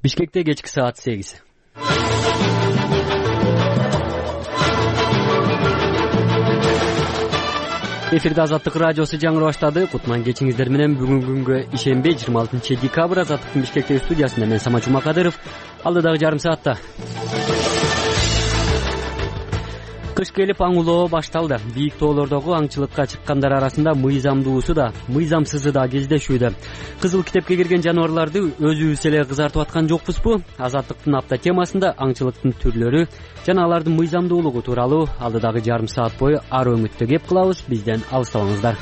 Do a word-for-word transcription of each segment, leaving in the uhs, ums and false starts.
Бишкекте кечки саат сегиз. Эфирде Азаттык радиосу жаңырып баштады. Кутман кечиңиздер менен бүгүнкү күнгө ишенбей жыйырма алтынчы декабрь Азаттыктын Бишкектеги студиясында мен Самат Жумакадыров. Алдыдагы жарым саатта кыш келип аң улоо башталды. Бийик тоолордогу аңчылыкка чыккандар арасында мыйзамдуусу да, мыйзамсызы да кездешүүдө. Кызыл китепке кирген жаныбарларды өзүбүз эле кызартып аткан жокпузбу? Азаттыктын апта темасында аңчылыктын түрлөрү жана алардын мыйзамдуулугу тууралуу алдыдагы жарым саат бою ар өңүттө кеп кылабыз. Бизден алыстабаңыздар.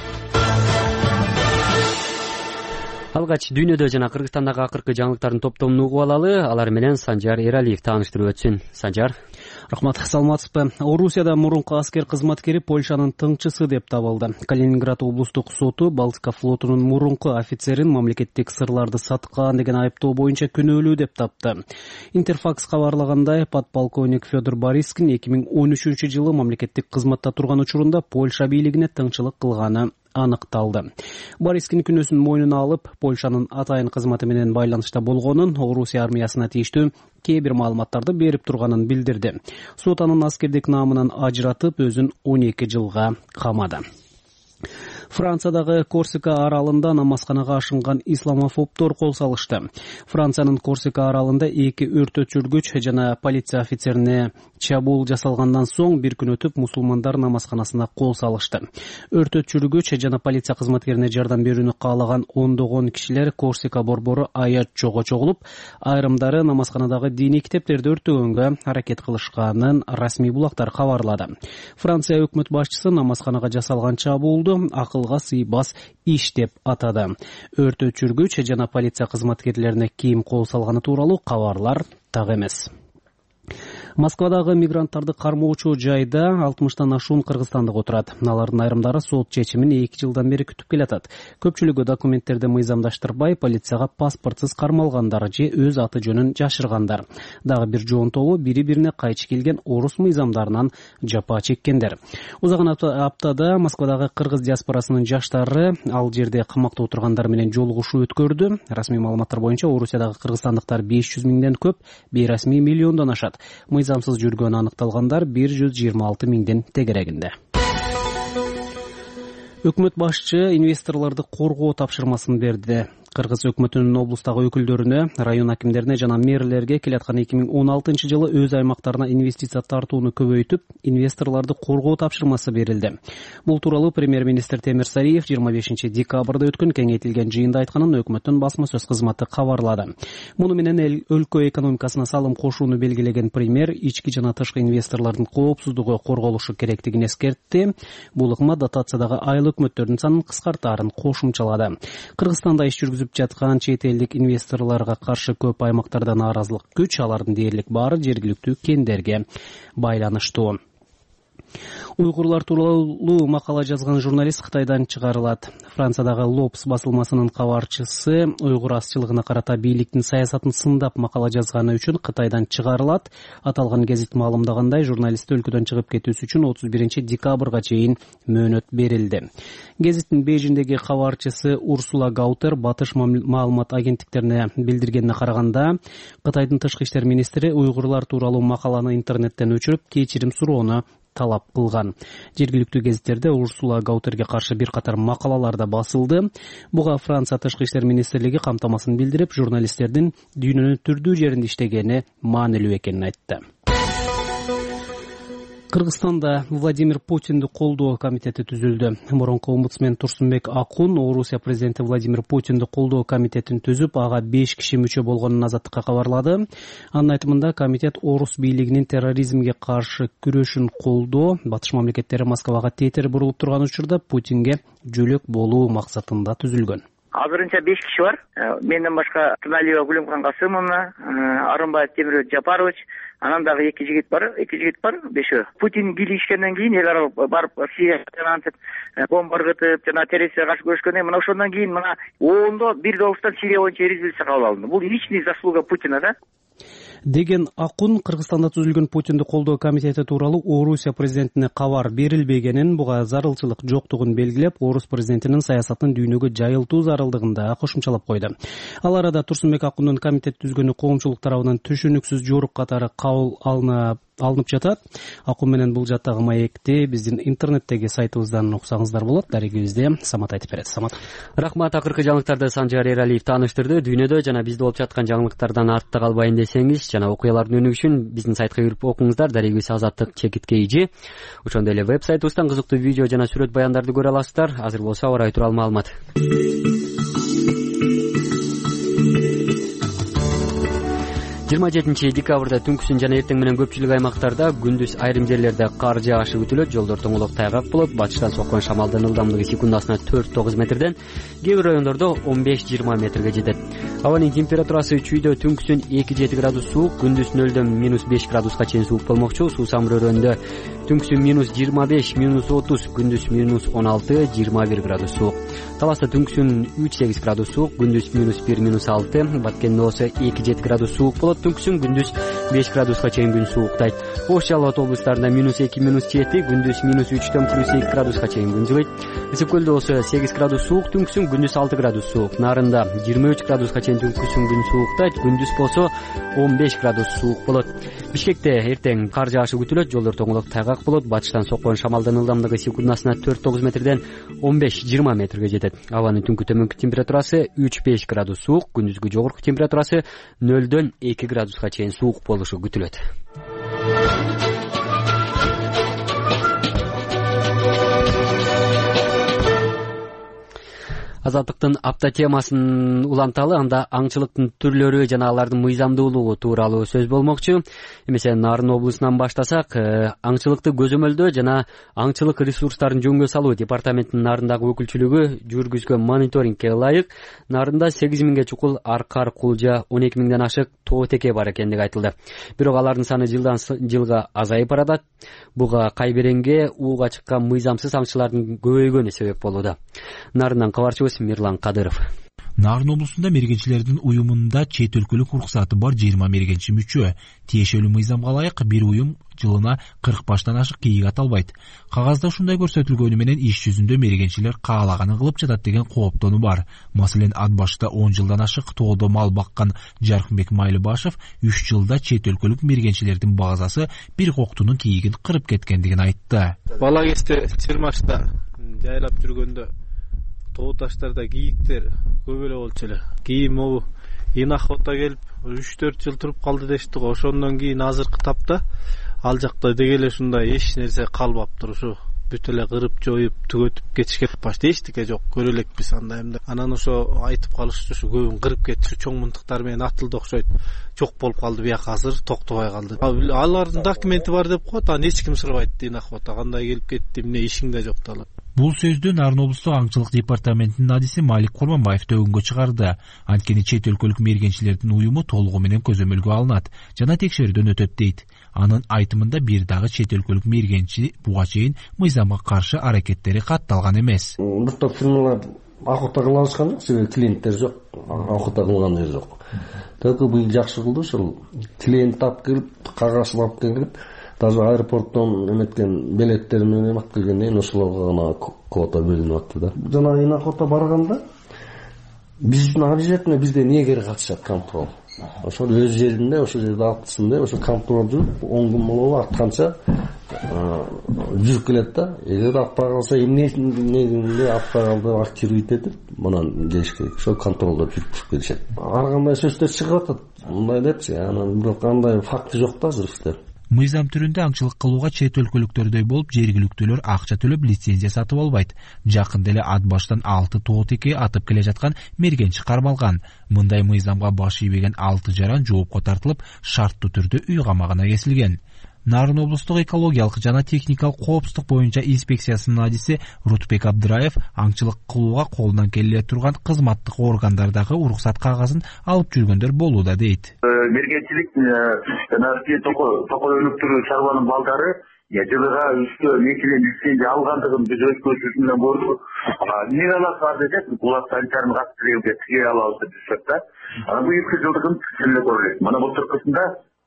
Алгач дүйнөдө жана Кыргызстандагы акыркы жаңылыктардын топтомун угуп алалы. Алар менен Санжар Эралиев тааныштырып өтсүн. Санжар. Рахмат, саламатсызбы? Орусияда мурунку аскер кызматкери Польшанын тыңчысы деп табылды. Калининград облустук соту Балтика флотунун мурунку офицерин мамлекеттик сырларды саткан деген айыптоо боюнча күнөөлүү деп тапты. Интерфакс кабарлагандай, подполковник Федор Борискин эки миң он үчүнчү жылы мамлекеттик кызматта турган учурунда Польша бийлигине тыңчылык кылганы аныкталды. Борискин күнөөсүн мойнуна алып, Польшанын атайын кызматы менен байланышта болгонун, Орусия армиясына тийиштүү кээ бир маалыматтарды берип турганын билдирди. Сот анын аскердик наамынан ажыратып, өзүн он эки жылга камады. Франциядагы Корсика аралында намазканага ашынган исламофобдор кол салышты. Франциянын Корсика аралында эки өрт өчүргүч жана полиция офицерине чабуул жасалгандан соң бир күн өтүп мусулмандар намазканасына кол салышты. Өрт өчүргүч жана полиция кызматкерине жардам берүүнү каалаган ондогон кишилер Корсика борбору аят жого чогулуп, айрымдары намазканадагы диний китептерди өртөгөнгө аракет кылышканын расмий булактар кабарлады. Франция өкмөт башчысы намазканага жасалган чабуулду акылга сыйбас иш деп атады. Өрт өчүргүч жана полиция кызматкерлерине ким кол салганы тууралуу кабарлар так эмес. Москвадагы мигранттарды кармоочу жайда алтымыштан ашуун кыргызстандык отурат. Алардын айрымдары сот чечимин эки жылдан бери күтүп келатат. Көпчүлүгү документтерди мыйзамдаштырбай, полицияга паспортсуз кармалгандар же өз аты жөнүн жашыргандар. Дагы бир жоон тобу бири-бирине кайчы келген орус мыйзамдарынан жапа чеккендер. Узаган аптада Москвадагы кыргыз диаспорасынын жаштары ал жерде камакта отургандар менен жолугушуу өткөрдү. Расмий маалыматтар боюнча Орусиядагы кыргызстандыктар беш жүз миңден көп, бейрасмий миллиондон ашат. Мыйзамсыз жүргөнү аныкталгандар бир жүз жыйырма алты миңден тегерегинде. Өкмөт башчы инвесторлорду коргоо тапшырмасын берди. Кыргыз өкмөтүнүн облустагы өкүлдөрүнө, район акимдерине жана мэрлерге келаткан эки миң он алтынчы жылы өз аймактарына инвестиция тартууну көбөйтүп, инвесторлорду коргоо тапшырмасы берилди. Бул тууралуу премьер-министр Темир Сариев жыйырма бешинчи декабрда өткөн кеңейтилген жыйында айтканын өкмөттүн басма сөз кызматы кабарлады. Муну менен эл өлкө экономикасына салым кошууну белгилеген премьер ички жана тышкы инвесторлордун коопсуздугу корголушу керектигин эскертти. Бул ыкма дотациядагы айыл өкмөттөрдүн санын кыскартаарын кошумчалады. Кыргызстанда иш жүргүзүп жаткан чет элдик инвесторлорго каршы көп аймактарда нааразылык күч, алардын дээрлик баары жергиликтүү кендерге байланыштуу. Уйгурлар тууралуу макала жазган журналист Кытайдан чыгарылат. Франциядагы Лопс басылмасынын кабарчысы уйгур азчылыгына карата бийликтин саясатын сындап макала жазганы үчүн Кытайдан чыгарылат. Аталган гезит маалымдагандай, журналист өлкөдөн чыгып кетүүсү үчүн отуз биринчи декабрга чейин мөөнөт берилди. Гезиттин Бейжиңдеги кабарчысы Урсула Гаутер батыш маалымат агенттиктерине билдиргенине караганда, Кытайдын тышкы иштер министри уйгурлар тууралуу макаланы интернеттен өчүрүп, кечирим суроону талап кылган. Жергиликтүү гезиттерде Урсула Гаутерге каршы бир катар макалалар да басылды. Буга Франция тышкы иштер министрлиги камтамасын билдирип, журналисттердин дүйнөнүн түрдүү жеринде иштегени маанилүү экенин айтты. Кыргызстанда Владимир Путинди колдоо комитети түзүлдү. Мурунку омбудсмен Турсунбек Акун Орусия президенти Владимир Путинди колдоо комитетин түзүп, ага беш киши мүчө болгонун Азаттыкка кабарлады. Анын айтымында, комитет орус бийлигинин терроризмге каршы күрөшүн колдоо, батыш мамлекеттери Москвага тетер бурулуп турган учурда Путинге жөлөк болуу максатында түзүлгөн. Азырынча беш киши бар. Менден башка Тыналиева Гүлүмкан Касымовна, Арымбаев Темир Жапарович, анан дагы эки жигит бар, эки жигит бар, бешөө. Путин бийлигишкенден кийин эл аралык барып Сирияга антип бомба ыргытып, жана террористерге каршы күрөшкөндөн мына ошондон кийин мына ондо бир добуштан Сирия боюнча резолюция кабыл алынды. Бул личный заслуга Путина да. деген Акун Кыргызстанда түзүлгөн Путинди колдоо комитети тууралуу Орусия президентине кабар берилбегенин, буга зарылчылык жоктугун белгилеп, Орус президентинин саясатын дүйнөгө жайылтуу зарылдыгын да кошумчалап койду. Ал арада Турсунбек Акундун комитет түзгөнү коомчулук тарабынан түшүнүксүз жорук катары кабыл алынып алынып жатат. Акун менен бул жаттагы маекти биздин интернеттеги сайтыбыздан уксаңыздар болот. Дарегибизде Самат айтып берет. Самат. Рахмат. Акыркы жаңылыктарды Санжар Эралиев тааныштырды. Дүйнөдө жана бизде болуп жаткан жаңылыктардан артта калбайын десеңиз, жана окуялардын өнүгүшү үчүн биздин сайтка кирип окуңуздар. Дарегибиз Азаттык чекитке ижи. Ошондой эле веб-сайтыбыздан кызыктуу видео жана сүрөт баяндарды көрө аласыздар. Азыр болсо аба ырайы тууралуу маалымат. жыйырма жетинчи декабрда түнкүсүн жана эртең менен көпчүлүк аймактарда, күндүз айрым жерлерде кар жаашы күтүлөт. Жолдор тоңолок тайгак болот. Батыштан соккон шамалдын ылдамдыгы секундасына төрт тогуз метрден, кээ бир райондордо он беш жыйырма метрге жетет. Абанын температурасы чүйдө түнкүсүн эки жети градус суук, күндүз нөлдөн минус беш градуска чейин суук болмокчу. Суусам өрөөнүндө түнкүсүн минус жыйырма беш, минус отуз, күндүз минус он алты, жыйырма бир градус суук. Таласта түнкүсүн үч сегиз градус суук, күндүз минус бир, минус алты, Баткендде болсо эки жети градус суук болот. Түнкүсүн күндүз беш градуска чейин күн сууктайт. Ош Жалал Ат облустарында минус эки, минус жети, күндүз минус үчтөн плюс эки градуска чейин күн жылыйт. Ысык көлдө болсо сегиз градус суук, түнкүсүн күндүз алты градус суук. Нарында жыйырма үч градуска чейин түнкүсүн күн сууктайт, күндүз болсо он беш градус суук болот. Бишкекте эртең кар жаашы күтүлөт. Жолдор тоңолок тайгак болот. Батыштан соккон шамалдын ылдамдыгы секундасына төрт тогуз метрден он беш жыйырма метрге жетет. Абанын түнкү төмөнкү температурасы үч беш градус суук, күндүзгү жогорку температурасы нөлдөн эки градуска чейин суук болушу күтүлөт. Азаттыктын апта темасын уланталы, анда аңчылыктын түрлөрү жана алардын мыйзамдуулугу тууралуу сөз болмокчу. Эмесе Нарын облусунан баштасак, аңчылыкты көзөмөлдөө жана аңчылык ресурстарын жөнгө салуу департаментинин Нарындагы өкүлчүлүгү жүргүзгөн мониторингке ылайык Нарында сегиз миңге чукул аркар, кулжа, он эки миңден ашык тоо теке бар экендиги айтылды. Бирок алардын саны жылдан жылга азайып барат. Буга кайберенге ууга чыккан мыйзамсыз аңчылардын көбөйгөнү себеп болууда. Нарындан кабарчыбыз Мирлан Кадыров. Нарын облусунда мергенчилердин уюмунда чет өлкөлүк уруксаты бар жыйырма мергенчи мүчө. Тиешелүү мыйзамга ылайык бир уюм жылына кырк баштан ашык кийик ата албайт. Кагазда ушундай көрсөтүлгөнү менен иш жүзүндө мергенчилер каалаганын кылып жатат деген кооптонуу бар. Маселен, ат башта он жылдан ашык тоодо мал баккан Жаркынбек Майлыбашев үч жылда чет өлкөлүк мергенчилердин базасы бир коктунун кийигин кырып кеткендигин айтты. Бала кезде Чырмашта жайлап жүргөндө тоо таштарда кийиктер көп эле болчу эле. Кийин могу Инахота келип үч төрт жыл туруп калды дешти го. Ошондон кийин азыркы тапта ал жакта деги эле ушундай эч нерсе калбаптыр. Ушу бүт эле кырып жоюп түгөтүп кетишкен. Башта эчтеке жок, көрө элекпиз андай эмне. Анан ошо айтып калышчу, ушу көбүн кырып кетти, чоң мынтыктар менен атылды окшойт. Жок болуп калды, бияка азыр токтобой калды. Алардын документи бар деп коет, анан эч ким сурабайт. Инахота кандай келип кетти, эмне ишиң да жок да. Бул сөздү Нарын облустук аңчылык департаментинин адиси Малик Курманбаев төгүнгө чыгарды. Анткени чет өлкөлүк мергенчилердин уюму толугу менен көзөмөлгө алынат жана текшерүүдөн өтөт дейт. Анын айтымында бир дагы чет өлкөлүк мергенчи буга чейин мыйзамга каршы аракеттери катталган эмес. Бир топ фирмалар охота кыла алышкан жок, себеби клиенттер жок, охота кылган жер жок. Только быйыл жакшы кылды, ушул клиент тап келип, кагазын алып келип, даже аэропорттон эметкен билеттерин менен алып келгенден ошолорго гана квота бөлүнүп атты да. Жана Инахота барганда биз үчүн обязательно бизде негер катышат, контроль. Ошол өз жеринде, ошол жерде алыпсың деп, ошо контроль жүрүп, он күн болобу артканча жүрүп келет да. Эгер алпай калса, эмне негизинде алпай калды активировать этип, мындан деш керек. Ошол контролдо жүрүп келишет. Ар кандай сөздөр чыгып атат. Мындай депчи, анан бирок кандай факты жок да азыр. Мыйзам түрүндө аңчылык кылууга чет өлкөлүктөрдөй болуп жергиликтүүлөр акча төлөп лицензия сатып албайт. Жакында эле ат баштан алты тоо теке атып келе жаткан мергенчи кармалган. Мындай мыйзамга баш ийбеген алты жаран жоопко тартылып, шарттуу түрдө үй камагына кесилген. Нарын облустук экологиялык жана техникалык коопсуздук боюнча инспекциясынын адиси Рутбек Абдыраев аңчылык кылууга колунан келе турган кызматтык органдардагы уруксат кагазын алып жүргөндөр болууда дейт. Мергенчилик жана токой өнүктүрүү чарбанын балдары жылыга үчтө экиден лицензия алгандыгын биз өз көзүбүз менен көрдүк. Эмне кыласыз бар десек, булак санчарын каттырып тиге алабыз деп жүрсөк да. Анан бу эки жылдыгын тиле көрөлөт. Мана былтыркысында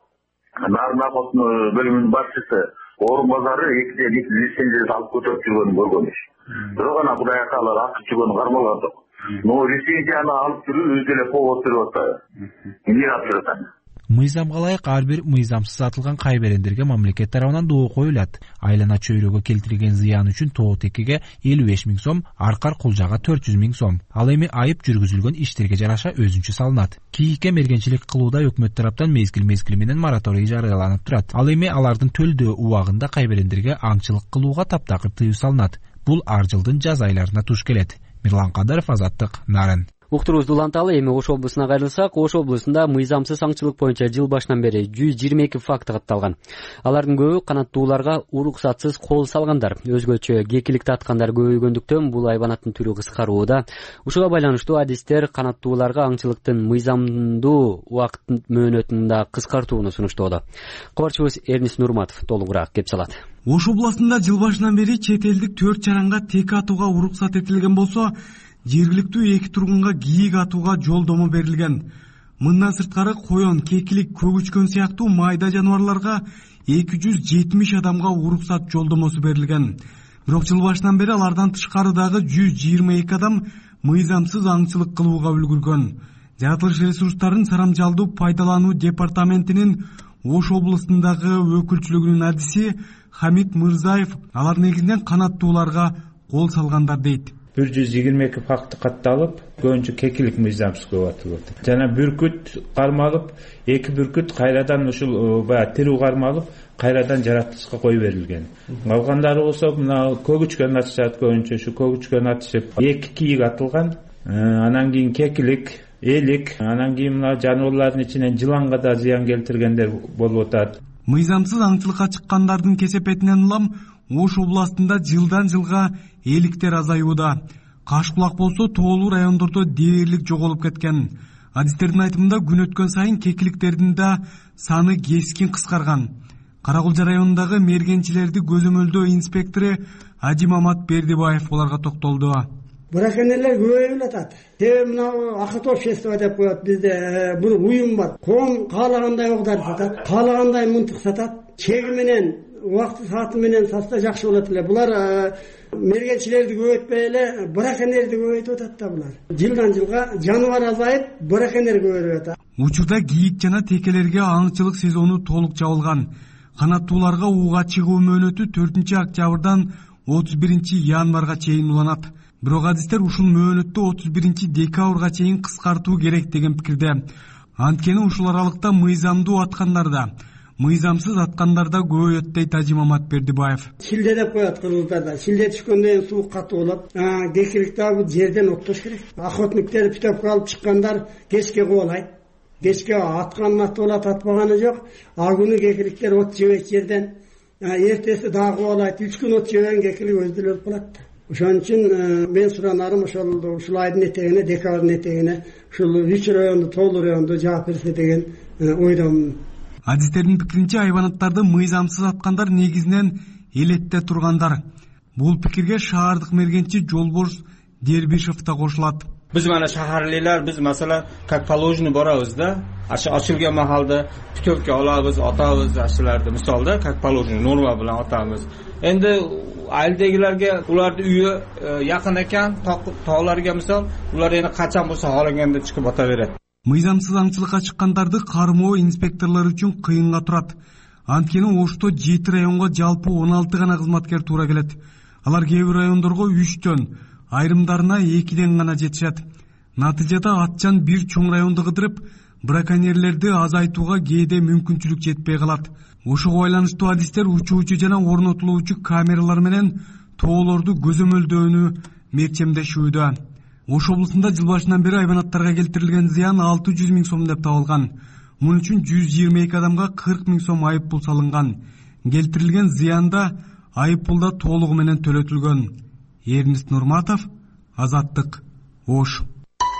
Нарын Ахот бөлүмүнүн башчысы орун базары экиден эки лицензиясы алып көтөрүп жүргөнүн көргөнбүз. Бирок ана Кудай каалар акча жүргөнүн кармалган жок. Но лицензияны алып жүрүү өз эле повод берип атат. Эмне кылып жатат? Мыйзамга ылайык ар бир мыйзамсыз сатылган кайберендерге мамлекет тарабынан доо коюлат. Айлана чөйрөгө келтирилген зыян үчүн тоо текеге элүү беш миң сом, аркар кулжага төрт жүз миң сом. Ал эми айып жүргүзүлгөн иштерге жараша өзүнчө салынат. Кийикке мергенчилик кылууда өкмөт тараптан мезгил мезгили менен мораторий жарыяланып турат. Ал эми алардын төлдөө убагында кайберендерге аңчылык кылууга таптакыр тыюу салынат. Бул ар жылдын жаз айларына туш келет. Мирлан Кадыров, Азаттык, Нарын. Уктуруубузду уланталы. Эми Ош облусуна кайрылсак, Ош облусунда мыйзамсыз аңчылык боюнча жыл башынан бери жүз жыйырма эки факт катталган. Алардын көбү канаттууларга уруксатсыз кол салгандар. Өзгөчө кекиликти аткандар көбөйгөндүктөн бул айбанаттын түрү кыскарууда. Ушуга байланыштуу адистер канаттууларга аңчылыктын мыйзамдуу убакыт мөөнөтүн кыскартууну сунуштоодо. Кабарчыбыз Эрнис Нурматов толугураак кеп салат. Ош областында жыл башынан бери чет элдик төрт жаранга тек атууга уруксат этилген болсо, жергиликтүү эки тургунга кийик атууга жолдомо берилген. Мындан сырткары коён, кекилик, көгүчкөн сыяктуу майда жаныбарларга эки жүз жетимиш адамга уруксат жолдомосу берилген. Бирок жыл башынан бери алардан тышкары дагы жүз жыйырма эки адам мыйзамсыз аңчылык кылууга үлгүргөн. Жаратылыш ресурстарын сарамжалдуу пайдалануу департаментинин Ош облусундагы өкүлчүлүгүнүн адиси Хамит Мырзаев алар негизинен канаттууларга кол салгандар дейт. бир жүз жыйырма эки факты катталып, көбүнчө кекилик мыйзамсыз көп атылып атат. Жана бүркүт кармалып, эки бүркүт кайрадан ушул баягы тирүү кармалып, кайрадан жаратылышка кой берилген. Калгандары болсо мына көгүчкөн атышат, көбүнчө ушу көгүчкөн атышып, эки кийик атылган. Анан кийин кекилик, элик, анан кийин мына жаныбарлардын ичинен жыланга да зыян келтиргендер болуп атат. Мыйзамсыз аңчылыкка чыккандардын кесепетинен улам Ош областында жылдан жылга эликтер азаюуда. Кашкулак болсо тоолуу райондордо дээрлик жоголуп кеткен. Адистердин айтымында күн өткөн сайын кекиликтердин да саны кескин кыскарган. Каракулжа районундагы мергенчилерди көзөмөлдөө инспектору Ажимамат Бердибаев буларга токтолду. Браконьерлер көбөйүп атат. Себеби мына акыт общество деп коет, бизде бир уюм бар. Ком каалагандай огдар сатат, каалагандай мынтык сатат. Чеги менен, убакыт сааты менен сатса жакшы болот эле. Булар мергенчилерди көбөйтпөй эле, браконьерди көбөйтүп атат да булар. Жылдан жылга жаныбар азайып, браконьер көбөйүп атат. Учурда кийик жана текелерге аңчылык сезону толук жабылган. Канаттууларга ууга чыгуу мөөнөтү төртүнчү октябрдан отуз биринчи январга чейин уланат. Бирок адистер ушул мөөнөттү отуз биринчи декабрга чейин кыскартуу керек деген пикирде. Анткени ушул аралыкта мыйзамдуу аткандарда, мыйзамсыз аткандарда көбөйөт дейт Ажимамат Бердибаев. Шилде деп коет кыргыздарда. Шилде түшкөндөн кийин суу катуу болот. Кекилик дагы жерден оттош керек. Охотниктер питепке алып чыккандар кечке кубалайт. Кечке атканын аты болот, атпаганы жок. А күнү кекиликтер от жебейт жерден. Эртеси дагы кубалайт. үч күн от жебеген кекилик өзү өлүп калат. Ошон үчүн мен суранарым ошол ушул айдын этегине, декабрдын этегине ушул үч районду, тоолуу районду жаап берсе деген ойдомун. Адистердин пикиринче айбанаттарды мыйзамсыз аткандар негизинен элетте тургандар. Бул пикирге шаардык мергенчи Жолборс Дербишев да кошулат. Биз мана шаһарлыйлар биз масала как положено барабыз да, ачылган махалда путевка алабыз, атабыз ашыларды, мисалда как положено норма менен атабыз. Endi ayildagilarga ularning uyi yaqin ekan, tog'larga misol, ular endi qachon bo'lsa xohlaganda chiqib o'taveradi. Мыйзамсыз аңчылыкка чыккандарды кармоо инспекторлор үчүн кыйынга турат. Анткени Ошто жети районго жалпы он алты гана кызматкер туура келет. Алар кээ бир райондорго үчтөн, айрымдарына экиден гана жетишет. Натыйжада атчан бир чоң районду кыдырып, браконьерлерди азайтууга кээде мүмкүнчүлүк жетпей калат. Ошого байланыштуу адистер учуучу жана орнотулуучу камералар менен тоолорду көзөмөлдөөнү мерчемдешүүдө. Ош облусунда жыл башынан бери айбанаттарга келтирилген зыян алты жүз миң сом деп табылган. Муну үчүн жүз жыйырма эки адамга кырк миң сом айып пул салынган. Келтирилген зыянда айып пул да толугу менен төлөтүлгөн. Эрнис Нурматов, Азаттык, Ош.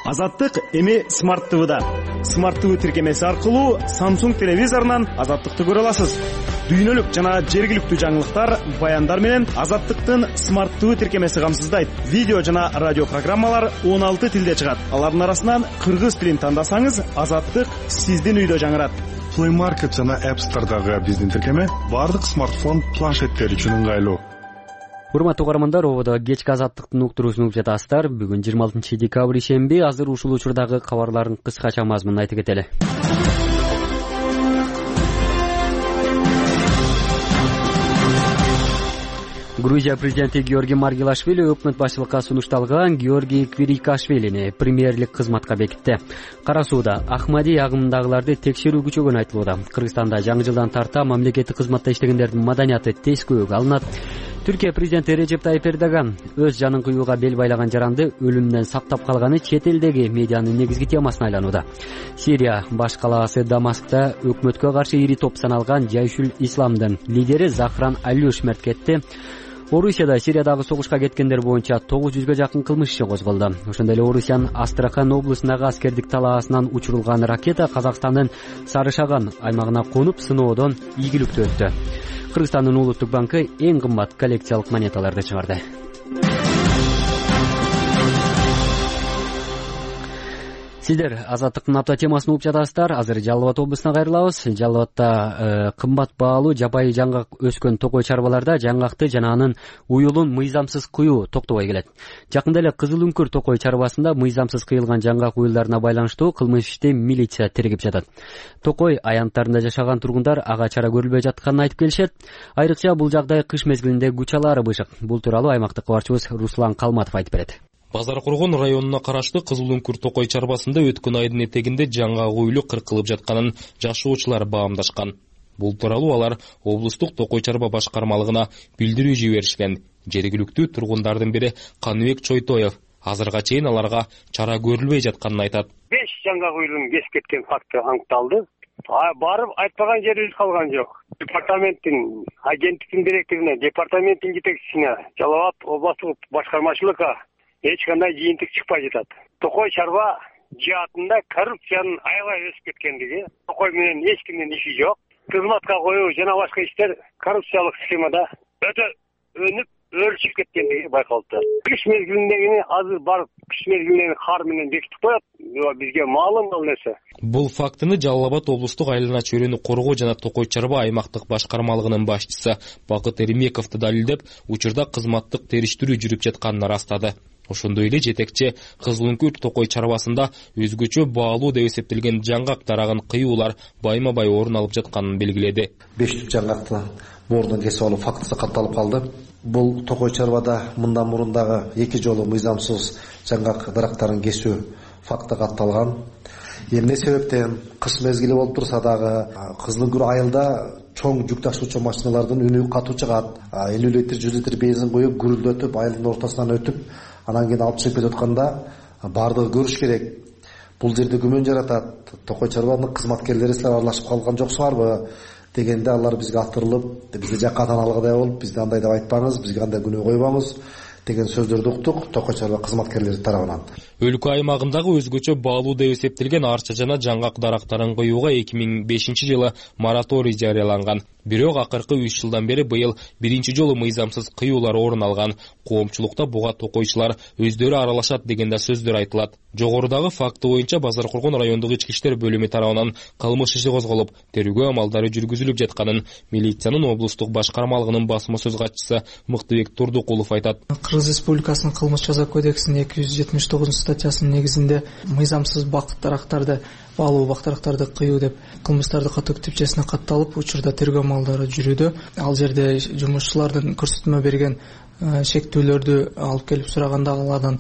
Азаттык эми Smart ти ви-да. Smart ти ви тиркемеси аркылуу Samsung телевизорунан Азаттыкты көрө аласыз. Дүйнөлүк жана жергиликтүү жаңылыктар, баяндар менен Азаттыктын Smart ти ви тиркемеси камсыздайт. Видео жана радио программалар он алты тилде чыгат. Алардын арасынан кыргыз тилин тандасаңыз, Азаттык сиздин үйдө жаңырат. Play Market жана App Store'дагы биздин тиркеме бардык смартфон планшеттер үчүн ыңгайлуу. Урматтуу угармандар, ободо кечки Азаттыктын уктуруусун угуп жатасыздар. Бүгүн жыйырма алтынчы декабрь шемби. Азыр ушул учурдагы кабарлардын кыскача мазмунун айтып кетели. Грузия президенти Георгий Маргелашвили өкмөт башчылыкка сунушталган Георгий Квирикашвилини премьерлик кызматка бекитти. Кара сууда Ахмади агымындагыларды текшерүү күчөгөнү айтылууда. Кыргызстанда жаңы жылдан тарта мамлекеттик кызматта иштегендердин маданияты тез көйгө алынат. Түркия президенти Режеп Тайып Эрдоган өз жанын кыюуга бел байлаган жаранды өлүмдөн сактап калганы чет элдеги медианын негизги темасына айланууда. Сирия баш калаасы Дамаскта өкмөткө каршы ири топ саналган Жайшул Исламдын лидери Захран Алюш мерт кетти. Орусияда Сириядагы согушка кеткендер боюнча тогуз жүзгө жакын кылмыш иши козголду. Ошондой эле Орусиянын Астрахан облусундагы аскердик талаасынан учурулган ракета Казакстандын Сарышаган аймагына конуп, сыноодон ийгиликтүү өттү. Кыргызстандын Улуттук банкы эң кымбат коллекциялык монеталарды чыгарды. Сиздер Азаттыктын апта темасын угуп жатасыздар. Азыр Жалал Абад облусуна кайрылабыз. Жалал Абадта кымбат баалуу жапайы жаңгак өскөн токой чарбаларда жаңгакты жана анын уюлун мыйзамсыз кыюу токтобой келет. Жакында эле Кызыл Үңкүр токой чарбасында мыйзамсыз кыйылган жаңгак уюлдарына байланыштуу кылмыш ишти милиция тергеп жатат. Токой аянттарында жашаган тургундар ага чара көрүлбөй жатканын айтып келишет. Айрыкча бул жагдай кыш мезгилинде күч алаары бышык. Бул тууралуу аймактык кабарчыбыз Руслан Калматов айтып берет. Базаркоргон районуна караштуу Кызыл Үңкүр токой чарбасында өткөн айдын этегинде жаңгак уюлу кыркылып жатканын жашоочулар баамдашкан. Бул тууралуу алар облустук токой чарба башкармалыгына билдирүү жиберишкен. Жергиликтүү тургундардын бири Каныбек Чойтоев азырга чейин аларга чара көрүлбөй жатканын айтат. беш жаңгак уюлун кесип кеткен факты аныкталды. Барып айтпаган жерибиз калган жок. Департаменттин агенттиктин директоруна, департаменттин жетекчисине, Жалал Абад облустук башкармачылыкка эч кандай жыйынтык чыкпай жатат. Токой чарба жаатында коррупциянын аябай өсүп кеткендиги, токой менен эч кимдин иши жок. Кызматка коюу жана башка иштер коррупциялык схемада өтө өнүп өрчүп кеткендиги байкалды. Кыш мезгилиндегини азыр барып кыш мезгилиндеги кар менен бекитип коет. Бизге маалым ал нерсе. Бул фактыны Жалал Абад облустук айлана чөйрөнү коргоо жана токой чарба аймактык башкармалыгынын башчысы Бакыт Эримеков далилдеп, учурда кызматтык териштирүү жүрүп жатканын ырастады. Ошондой эле жетекчи Кызыл Үңкүр токой чарбасында өзгөчө баалуу деп эсептелген жаңгак дарагын кыюулар байма-бай орун алып жатканын белгиледи. беш түп жаңгакты боордон кесип алуу фактысы катталып калды. Бул токой чарбада мындан мурун дагы эки жолу мыйзамсыз жаңгак дарактарын кесүү факты катталган. Эмне себептен кыш мезгили болуп турса дагы Кызыл Үңкүр айылда чоң жүк ташуучу машиналардын үнү катуу чыгат. элүү литр, жүз литр бензин коюп, гүрүлдөтүп, айылдын ортосунан өтүп, анан кийин алып чыгып кетип атканда бардыгы көрүш керек. Бул жерде күмөн жаратат. Токой чарбанын кызматкерлери силер аралашып калган жоксуңарбы дегенде алар бизге атырылып, бизди жакка таналгыдай болуп, бизде андай деп айтпаңыз, бизге андай күнөө койбоңуз деген сөздөрдү уктук токой чарба кызматкерлери тарабынан. Өлкө аймагындагы өзгөчө баалуу деп эсептелген арча жана жаңгак дарактарын кыюуга эки миң бешинчи жылы мораторий жарыяланган. Бирок акыркы үч жылдан бери быйыл биринчи жолу мыйзамсыз кыюулар орун алган. Коомчулукта буга токойчулар өздөрү аралашат деген да сөздөр айтылат. Жогорудагы факты боюнча Базаркоргон райондук ички иштер бөлүмү тарабынан кылмыш иши козголуп, тергөө амалдары жүргүзүлүп жатканын милициянын облустук башкармалыгынын басма сөз катчысы Мыктыбек Турдукулов айтат. Кыргыз Республикасынын кылмыш жаза кодексинин эки жүз жетимиш тогузунчу статьясынын негизинде мыйзамсыз бак дарактарды, баалуу бак дарактарды кыюу деп кылмыштарды катуу типчесине катталып, учурда тергөө амалдары жүрүүдө. Ал жерде жумушчулардын көрсөтмө берген шектүүлөрдү алып келип сураганда алардан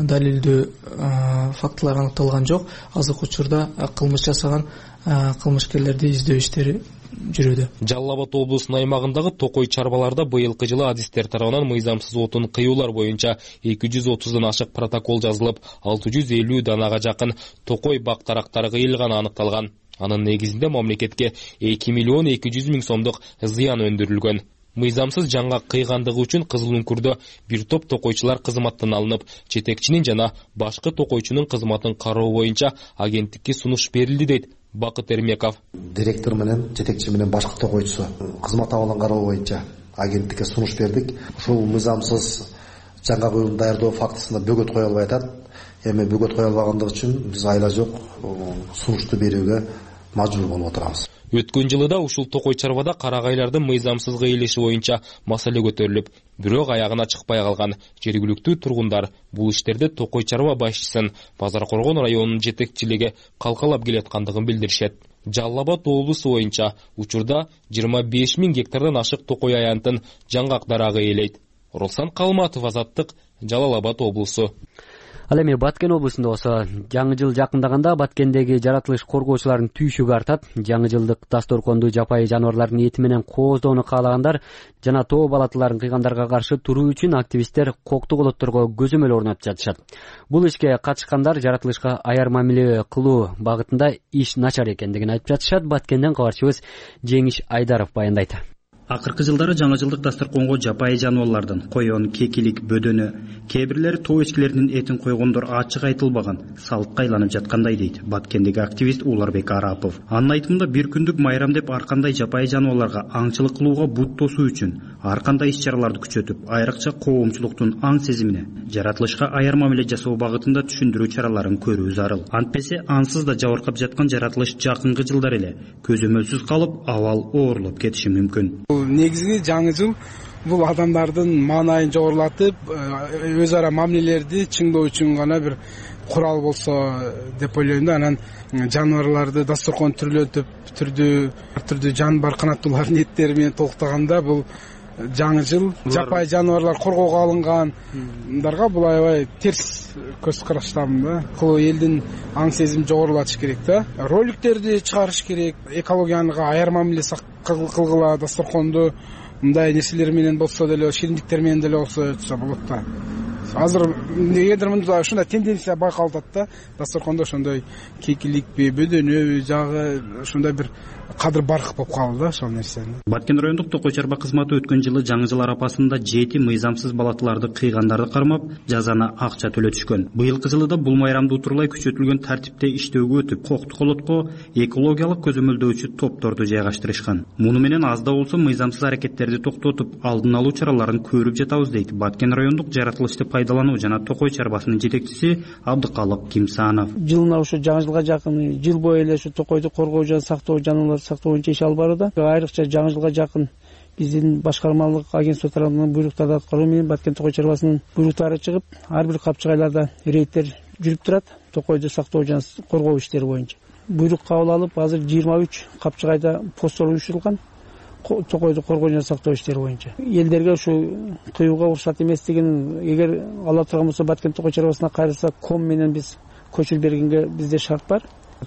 далилдүү фактылар аныкталган жок. Азыркы учурда кылмыш жасаган кылмышкерлерди издөө иштери жүрүүдө. Жалал Абад облусунун аймагындагы токой чарбаларда быйылкы жылы адистер тарабынан мыйзамсыз отун кыюулар боюнча эки жүз отуздан ашык протокол жазылып, алты жүз элүү данага жакын токой бак дарактары кыйылганы аныкталган. Анын негизинде мамлекетке эки миллион эки жүз миң сомдук зыян өндүрүлгөн. Мыйзамсыз жаңгак кыйгандыгы үчүн Кызыл Үңкүрдө бир топ токойчулар кызматтан алынып, жетекчинин жана башкы токойчунун кызматын кароо боюнча агенттикке сунуш берилди дейт Бакыт Эрмеков. Директор менен жетекчи менен башкы токойчусу кызмат абалын кароо боюнча агенттикке сунуш бердик. Ушул мыйзамсыз жаңгак уюм даярдоо фактысына бөгөт кое албай атат. Эми бөгөт кое албагандыгы үчүн биз айла жок сунушту берүүгө мажбур болуп отурабыз. Өткөн жылы да ушул токой чарбада карагайлардын мыйзамсыз кыйылышы боюнча маселе көтөрүлүп, бирок аягына чыкпай калган. Жергиликтүү тургундар бул иштерде токой чарба башчысын Базар Коргон районунун жетекчилиги калкалап келаткандыгын билдиришет. Жалал Абад облусу боюнча учурда жыйырма беш миң гектардан ашык токой аянтын жаңгак дарагы ээлейт. Руслан Калматов, Азаттык, Жалал Абад облусу. Ал эми Баткен облусунда болсо жаңы жыл жакындаганда Баткендеги жаратылыш коргоочулардын түйшүгү артат. Жаңы жылдык дасторконду жапайы жаныбарлардын эти менен кооздоону каалагандар жана тоо балатыларын кыйгандарга каршы туруу үчүн активисттер кокту колотторго көзөмөл орнотуп жатышат. Бул ишке катышкандар жаратылышка аяр мамиле кылуу багытында иш начар экендигин айтып жатышат. Баткенден кабарчыбыз Жеңиш Айдаров баяндайт. Акыркы жылдары жаңы жылдык дасторконго жапайы жаныбарлардын койон, кекилик, бөдөнү, кээ бирлери тоо эчкилеринин этин койгондор ачык айтылбаган, салтка айланып жаткандай дейт Баткендеги активист Уларбек Арапов. Анын айтымында бир күндүк майрам деп ар кандай жапайы жаныбарларга аңчылык кылууга бут тосуу үчүн ар кандай иш-чараларды күчөтүп, айрыкча коомчулуктун аң сезимине, жаратылышка аяр мамиле жасоо багытында түшүндүрүү чараларын көрүү зарыл. Антпесе ансыз да жабыркап жаткан жаратылыш жакынкы жылдар эле көзөмөлсүз калып, абал оорлоп кетиши мүмкүн. Негизи жаңы жыл бул адамдардын маанайын жогорулатып, өз ара мамилелерди чыңдоо үчүн гана бир курал болсо деп ойлойм да. Анан жаныбарларды дасторкон түрлөнтүп, түрдүү түрдүү жан бар канаттуулардын эттери менен толуктаганда бул жаңы жыл жапайы жаныбарлар коргоого алынгандарга бул аябай терс көз караштамын да. Кул элдин аң сезим жогорулатыш керек да. Роликтерди чыгарыш керек, экологияга аяр мамиле кылгыла, дасторконду мындай нерселер менен болсо деле, шириндиктер менен деле болсо өтсө болот да. Азыр эгер мындай ушундай тенденция байкалып атат да, дасторкондо ошондой кекиликпи, бөдөнөбү жагы ушундай бир кадыр баркы болуп калды да ошол нерсени. Баткен райондук токой чарба кызматы өткөн жылы жаңы жыл арапасында жети мыйзамсыз балатыларды кыйгандарды кармап, жазаны акча төлөтүшкөн. Быйылкы жылы да бул майрамды утурлай күчөтүлгөн тартипте иштөөгө өтүп, кокту колотко экологиялык көзөмөлдөөчү топторду жайгаштырышкан. Муну менен аз да болсо мыйзамсыз аракеттерди токтотуп, алдын алуу чараларын көрүп жатабыз дейт Баткен райондук жаратылышты пайдалануу жана токой чарбасынын жетекчиси Абдыкалык Кимсанов. Жылына ушу жаңы жылга жакын жыл бою эле ушу токойду коргоо жана сактоо жаныбарларды сактоо боюнча иш алып барууда. Айрыкча жаңы жылга жакын биздин башкармалык агентство тарабынан буйруктарды аткаруу менен Баткен токой чарбасынын буйруктары чыгып, ар бир капчыгайларда рейдтер жүрүп турат токойду сактоо жана коргоо иштери боюнча. Буйрук кабыл алып, азыр жыйырма үч капчыгайда посттор уюштурулган токойду коргоо жана сактоо иштери боюнча. Элдерге ушу кыюуга уруксат эместигин, эгер ала турган болсо Баткен токой чарбасына кайрылса ком менен биз көчүрүп бергенге бизде шарт бар.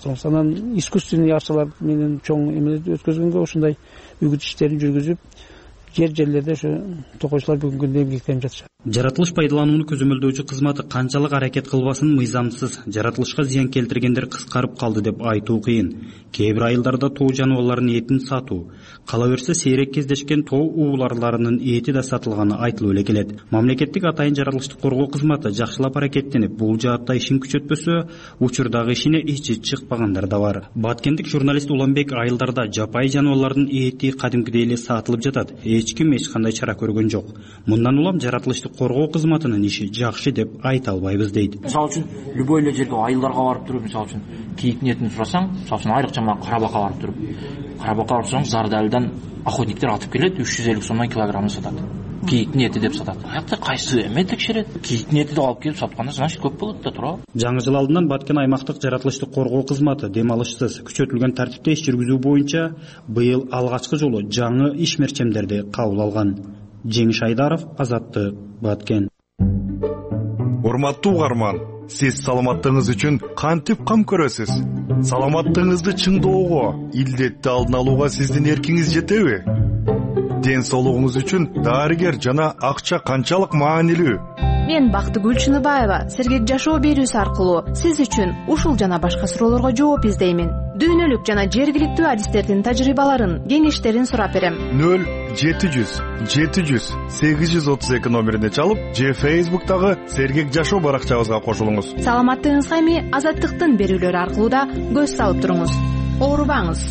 Анан искусственный арчалар менен чоң эме өткөзгөнгө ушундай үгүт иштерин жүргүзүп, жер жерлерде ошо токойчулар бүгүнкү күндө эмгектенип жатышат. Жаратылыш пайдаланууну көзөмөлдөөчү кызматы канчалык аракет кылбасын мыйзамсыз жаратылышка зыян келтиргендер кыскарып калды деп айтуу кыйын. Кээ бир айылдарда тоо жаныбарларынын этин сатуу, кала берсе сейрек кездешкен тоо ууларларынын эти да сатылганы айтылып эле келет. Мамлекеттик атайын жаратылышты коргоо кызматы жакшылап аракеттенип, бул жаатта ишин күчөтпөсө, учурдагы ишине ичи чыкпагандар да бар. Баткендик журналист Уланбек айылдарда жапайы жаныбарлардын эти кадимкидей эле сатылып жатат. Эч ким эч кандай чара көргөн жок. Мындан улам жаратылышты коргоо кызматынын иши жакшы деп айта албайбыз дейт. Мисалы үчүн любой эле жерге айылдарга барып туруп, мисалы үчүн кийиктин этин сурасаң, мисалы үчүн айрыкча мына Карабакка барып туруп, Карабакка барып турсаң, Зардалдан охотниктер атып келет, үч жүз элүү сомдон килограммын сатат. Кийиктин эти деп сатат. Аякта кайсы эме текшерет? Кийиктин эти деп алып келип сатканда, значит көп болот да тура. Жаңы жыл алдынан Баткен аймактык жаратылышты коргоо кызматы демалышсыз күчөтүлгөн тартипте иш жүргүзүү боюнча быйыл алгачкы жолу жаңы ишмерчемдерди кабыл алган. Жеңиш Айдаров, Азаттык, Баткен. Урматтуу угарман, сиз саламаттыгыңыз үчүн кантип кам көрөсүз? Саламаттыгыңызды чыңдоого, илдетти алдын алууга сиздин эркиңиз жетеби? Ден соолугуңуз үчүн дарыгер жана акча канчалык маанилүү? Мен Бактыгүл Чыныбаева сергек жашоо берүүсү аркылуу сиз үчүн ушул жана башка суроолорго жооп издеймин. Дүйнөлүк жана жергиликтүү адистердин тажрыйбаларын, кеңештерин сурап берем. нөл жети жүз жети жүз сегиз жүз отуз эки номерине чалып же Facebook'тагы Сергек Жашоо баракчабызга кошулуңуз. Саламаттыгыңызга эми Азаттыктын берүүлөрү аркылуу да көз салып туруңуз. Оорубаңыз.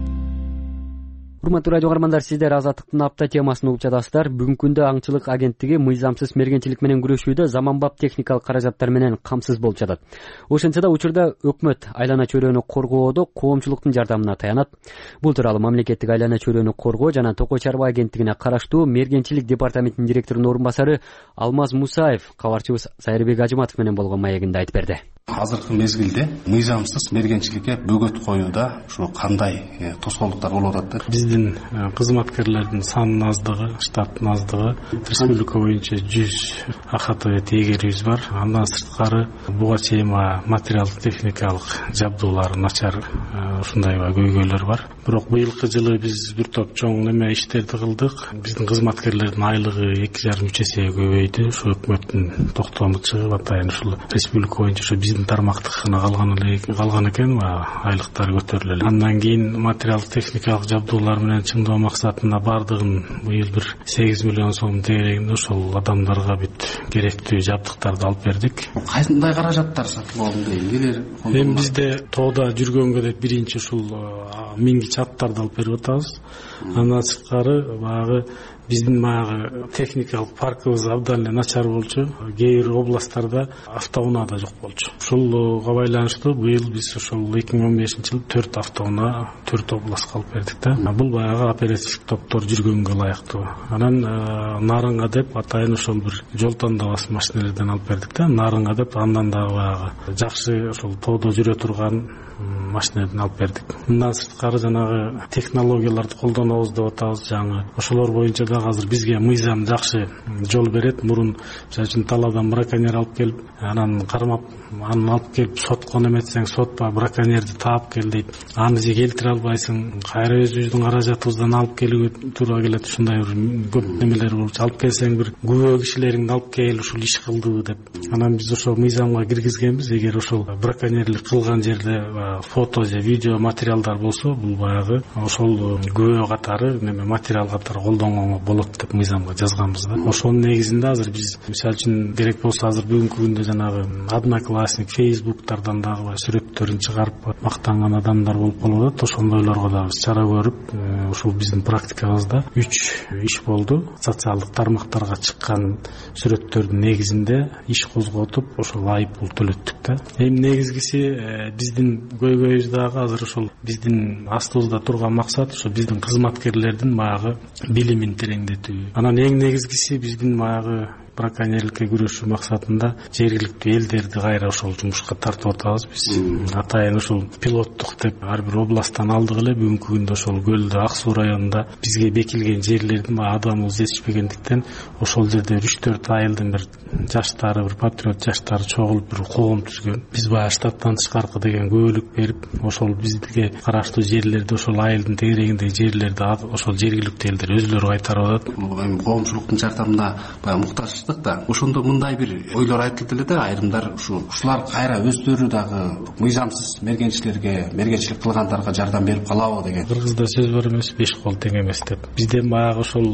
Урматтуу радио каармандар, сиздер Азаттыктын апта темасын угуп жатасыздар. Бүгүнкү күндө аңчылык агенттиги мыйзамсыз мергенчилик менен күрөшүүдө заманбап техникалык каражаттар менен камсыз болуп жатат. Ошентсе да учурда өкмөт айлана чөйрөнү коргоодо коомчулуктун жардамына таянат. Бул тууралуу мамлекеттик айлана чөйрөнү коргоо жана Токой Чарба агенттигине караштуу мергенчилик департаментинин директорунун орун басары Алмаз Мусаев кабарчыбыз Сайырбек Ажыматов менен болгон маегинде айтып берди. Азыркы мезгилде мыйзамсыз мергенчиликке бөгөт коюуда ушу кандай тоскоолдуктар болуп атат? Биздин кызматкерлердин санынын аздыгы, штаттын аздыгы, республика боюнча жүз АХТ ээгерибиз бар. Андан сырткары буга чейин материалдык техникалык жабдуулар начар ушундай көйгөйлөр бар. Бирок быйылкы жылы биз бир топ чоң неме иштерди кылдык. Биздин кызматкерлердин айлыгы эки жарым үч эсеге көбөйдү. Ушу өкмөттүн токтому чыгып атайын ушул республика боюнча ушу биздин тармактык гана калган эле калган экен, айлыктары көтөрүлө элек. Андан кийин материалдык техникалык жабдуулар менен чыңдоо максатында бардыгын быйыл бир сегиз миллион сом тегерегинде ошол адамдарга бүт керектүү жабдыктарды алып бердик. Кандай каражаттар сатып алынды? Эмнелер? Эми бизде тоодо жүргөнгө деп биринчи ушул мингич аттарды алып берип атабыз. Андан сырткары баягы биздин баягы техникалык паркыбыз абдан эле начар болчу. Кээ бир областтарда автоунаа да жок болчу. Ушулга байланыштуу быйыл биз ошол эки миң он бешинчи жылы төрт автоунаа төрт областка алып бердик да. Бул баягы оперативдик топтор жүргөнгө ылайыктуу. Анан нарынга деп атайын ошол бир жол тандабас машиналерден алып бердик да. Нарынга деп андан дагы баягы жакшы ошол тоодо жүрө турган машиналерден алып бердик. Мындан сырткары жанагы технологияларды колдонобуз деп атабыз. Жаңы ошолор боюнча да азыр бизге мыйзам жакшы жол берет. Мурун мисалы үчүн талаадан браконьер алып келип, анан кармап, аны алып келип сотко неметсең, сотпа браконьерди таап кел дейт. Аны же келтире албайсың. Кайра өзүбүздүн каражатыбыздан алып келүүгө туура келет. Ушундай бир көп немелер болчу. Алып келсең бир күбө кишилериңди алып кел, ушул иш кылды деп. Анан биз ошол мыйзамга киргизгенбиз. Эгер ошол браконьерлик кылган жерде фото же видео материалдар болсо, бул баягы ошол күбө катары неме материал катары колдонгонго болот деп мыйзамга жазганбыз да. Ошонун негизинде азыр биз мисалы үчүн керек болсо азыр бүгүнкү күндө жанагы Одноклассник, Facebook'тардан дагы сүрөттөрүн чыгарып мактанган адамдар болуп калып атат. Ошондойлорго да биз чара көрүп, ушул биздин практикабызда үч иш болду. Социалдык тармактарга чыккан сүрөттөрдүн негизинде иш козготуп, ошол айып пул төлөттүк да. Эми негизгиси биздин көйгөйүбүз дагы азыр ошол биздин астыбызда турган максат ошо биздин кызматкерлердин баягы билимин тереңдетүү. Анан эң негизгиси биздин баягы браконьерликке күрөшүү максатында жергиликтүү элдерди кайра ошол жумушка тартып атабыз биз. Атайын ушул пилоттук деп ар бир областтан алдык эле. Бүгүнкү күндө ошол Көлдө, Ак Суу районунда бизге бекилген жерлердин адамыбыз жетишпегендиктен ошол жерде үч төрт айылдын бир жаштары, бир патриот жаштары чогулуп бир коом түзгөн. Биз баягы штаттан тышкаркы деген күбөлүк берип, ошол бизге караштуу жерлерди, ошол айылдын тегерегиндеги жерлерди ошол жергиликтүү элдер өзүлөрү кайтарып атат. Эми коомчулуктун жардамына баягы муктаж да. Ошондо мындай бир ойлор айтылды эле да, айрымдар ушу ушулар кайра өздөрү дагы мыйзамсыз мергенчилерге, мергенчилик кылгандарга жардам берип калабы деген. Кыргызда сөз бар эмес, беш кол тең эмес деп. Бизден баягы ошол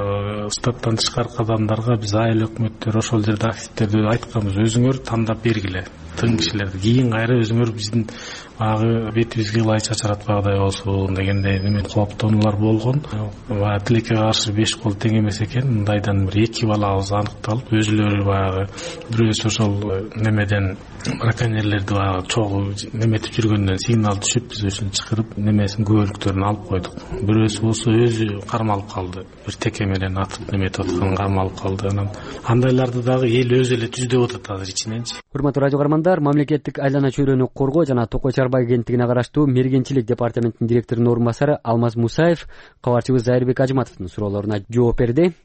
штаттан тышкаркы адамдарга биз айыл өкмөттөр ошол жерде активдерди айтканбыз, өзүңөр тандап бергиле тың кишилерди. Кийин кайра өзүңөр биздин агы бетибизге ылай чачыратпагыдай болсун дегендей неме кооптонуулар болгон. Баягы тилекке каршы беш кол тең эмес экен. Мындайдан бир эки балабыз аныкталып, өзүлөрү баягы бирөөсү ошол немеден браконьерлерди баягы чогуу неметип жүргөндөн сигнал түшүп, биз өшүн чакырып немесин күбөлүктөрүн алып койдук. Бирөөсү болсо өзү кармалып калды. Бир теке менен атып неметип аткан кармалып калды. Анан андайларды дагы эл өзү эле түздөп атат азыр ичиненчи. Урматтуу радио каармандар, мамлекеттик айлана чөйрөнү коргоо жана Токой Чарба агенттигине караштуу мергенчилик департаментинин директорунун орун басары Алмаз Мусаев кабарчыбыз Сайырбек Ажыматовдун суроолоруна жооп берди.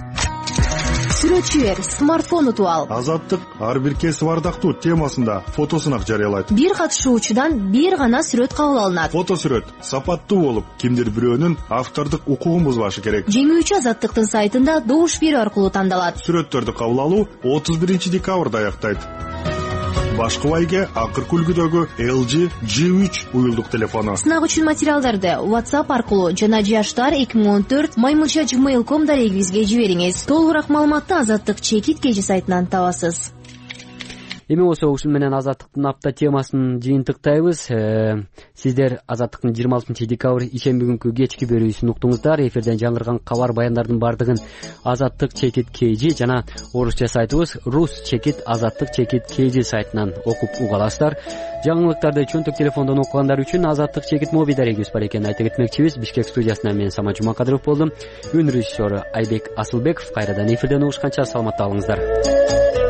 Сүрөтчү бер, смартфон утуп ал. Азаттык ар бир кесип ардактуу темасында фотосунак жарыялайт. Бир катышуучудан бир гана сүрөт кабыл алынат. Фотосүрөт сапаттуу болуп, кимдир бирөөнүн автордук укугун бузбашы керек. Жеңүүчү Азаттыктын сайтында добуш берүү аркылуу тандалат. Сүрөттөрдү кабыл алуу отуз биринчи декабрда аяктайт. башкы байге акыркы үлгүдөгү эл джи джи үч уюлдук телефону. Сынак үчүн материалдарды WhatsApp аркылуу жана жаштар эки миң он төрт маймылча gmail точка ком дарегибизге жибериңиз. Толугураак маалыматты Азаттык чекит кежи сайтынан табасыз. Эми болсо ушун менен Азаттыктын апта темасын жыйынтыктайбыз. Сиздер Азаттыктын жыйырма алтынчы декабрь ишемби күнкү кечки берүүсүн уктуңуздар. Эфирден жаңырган кабар баяндардын бардыгын Азаттык чекит kg жана орусча сайтыбыз рус чекит азаттык чекит kg сайтынан окуп уга аласыздар. Жаңылыктарды чөнтөк телефондон окугандар үчүн Азаттык чекит моби дарегибиз бар экенин айта кетмекчибиз. Бишкек студиясынан мен Самат Жумакадыров болдум. Үн режиссеру Айбек Асылбеков. Кайрадан эфирден угушканча саламатта калыңыздар.